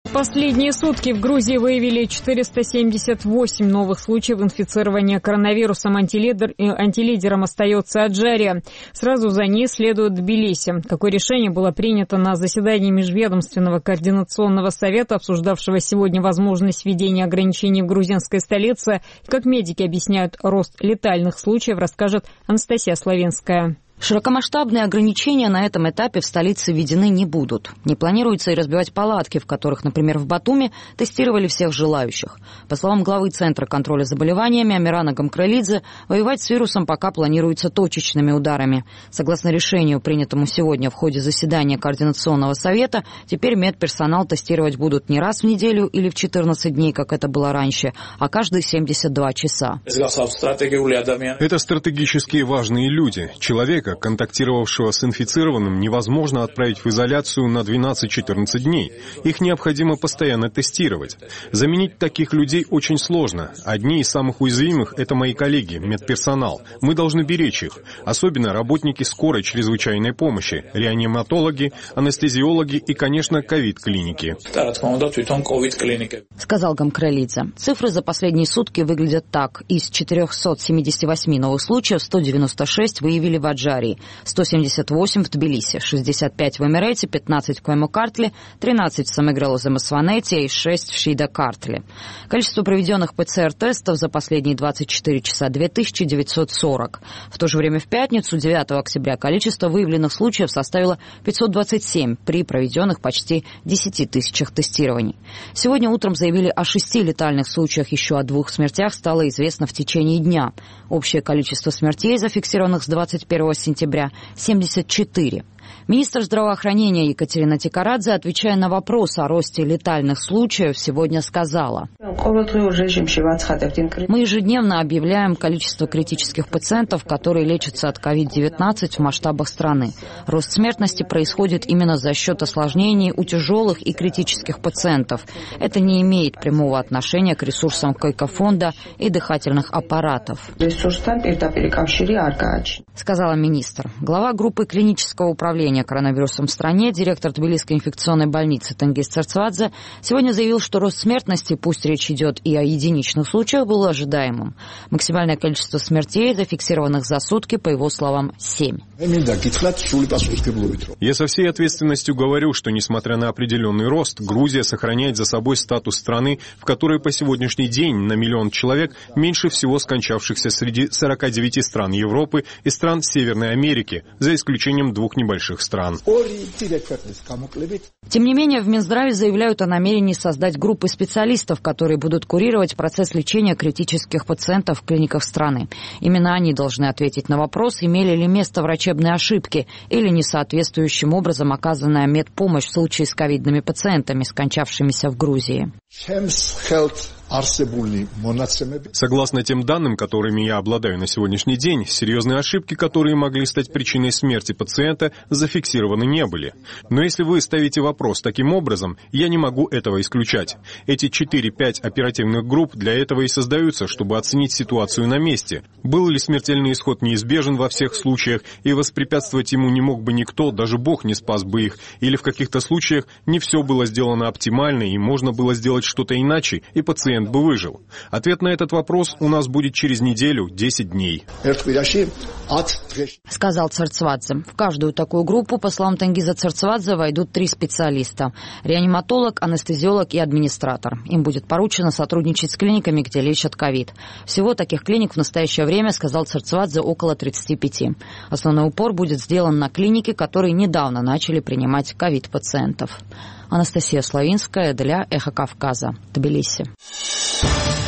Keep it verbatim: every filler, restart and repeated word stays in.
Последние сутки в Грузии выявили четыреста семьдесят восемь новых случаев инфицирования коронавирусом. Антилидер, антилидером остается Аджария. Сразу за ней следует Тбилиси. Такое решение было принято на заседании Межведомственного координационного совета, обсуждавшего сегодня возможность введения ограничений в грузинской столице. Как медики объясняют рост летальных случаев, расскажет Анастасия Славинская. Широкомасштабные ограничения на этом этапе в столице введены не будут. Не планируется и разбивать палатки, в которых, например, в Батуми тестировали всех желающих. По словам главы Центра контроля заболеваниями Амирана Гамкралидзе, воевать с вирусом пока планируется точечными ударами. Согласно решению, принятому сегодня в ходе заседания Координационного совета, теперь медперсонал тестировать будут не раз в неделю или в четырнадцать дней, как это было раньше, а каждые семьдесят два часа. Это стратегически важные люди. Человека, контактировавшего с инфицированным, невозможно отправить в изоляцию на двенадцать-четырнадцать дней. Их необходимо постоянно тестировать. Заменить таких людей очень сложно. Одни из самых уязвимых – это мои коллеги, медперсонал. Мы должны беречь их. Особенно работники скорой чрезвычайной помощи, реаниматологи, анестезиологи и, конечно, ковид-клиники. Сказал Гамкралидзе. Цифры за последние сутки выглядят так. Из четырехсот семидесяти восьми новых случаев сто девяносто шесть выявили в Аджарии, сто семьдесят восемь в Тбилиси, шестьдесят пять в Эмирете, пятнадцать в Кваймокартле, тринадцать в Самыгрело-Замасванете и шесть в Шида-Картле. Количество проведенных ПЦР-тестов за последние двадцать четыре часа – две тысячи девятьсот сорок. В то же время в пятницу, девятого октября, количество выявленных случаев составило пятьсот двадцать семь при проведенных почти десяти тысячах тестирований. Сегодня утром заявили о шести летальных случаях, еще о двух смертях стало известно в течение дня. Общее количество смертей, зафиксированных с двадцать первого сентября, семьдесят четыре. Министр здравоохранения Екатерина Тикарадзе, отвечая на вопрос о росте летальных случаев, сегодня сказала: «Мы ежедневно объявляем количество критических пациентов, которые лечатся от ковид девятнадцать в масштабах страны. Рост смертности происходит именно за счет осложнений у тяжелых и критических пациентов. Это не имеет прямого отношения к ресурсам койко-фонда и дыхательных аппаратов», сказала министр. Глава группы клинического управления коронавирусом в стране, директор Тбилисской инфекционной больницы Тенгиз Церцвадзе, сегодня заявил, что рост смертности, пусть речь идет и о единичных случаях, был ожидаемым. Максимальное количество смертей, зафиксированных за сутки, по его словам, семь. Я со всей ответственностью говорю, что, несмотря на определенный рост, Грузия сохраняет за собой статус страны, в которой по сегодняшний день на миллион человек меньше всего скончавшихся среди сорока девяти стран Европы и стран Северной Америки, за исключением двух небольших стран. Тем не менее, в Минздраве заявляют о намерении создать группы специалистов, которые будут курировать процесс лечения критических пациентов в клиниках страны. Именно они должны ответить на вопрос, имели ли место врачебные ошибки или несоответствующим образом оказанная медпомощь в случае с ковидными пациентами, скончавшимися в Грузии. Согласно тем данным, которыми я обладаю на сегодняшний день, серьезные ошибки, которые могли стать причиной смерти пациента, зафиксированы не были. Но если вы ставите вопрос таким образом, я не могу этого исключать. Эти четыре-пять оперативных групп для этого и создаются, чтобы оценить ситуацию на месте. Был ли смертельный исход неизбежен во всех случаях, и воспрепятствовать ему не мог бы никто, даже Бог не спас бы их, или в каких-то случаях не все было сделано оптимально, и можно было сделать что-то иначе, и пациент бы выжил. Ответ на этот вопрос у нас будет через неделю, десять дней. Сказал Церцвадзе. В каждую такую группу, по словам Тенгиза Церцвадзе, войдут три специалиста. Реаниматолог, анестезиолог и администратор. Им будет поручено сотрудничать с клиниками, где лечат ковид. Всего таких клиник в настоящее время, сказал Церцвадзе, около тридцати пяти. Основной упор будет сделан на клиники, которые недавно начали принимать ковид-пациентов. Анастасия Славинская для Эхо Кавказа, Тбилиси.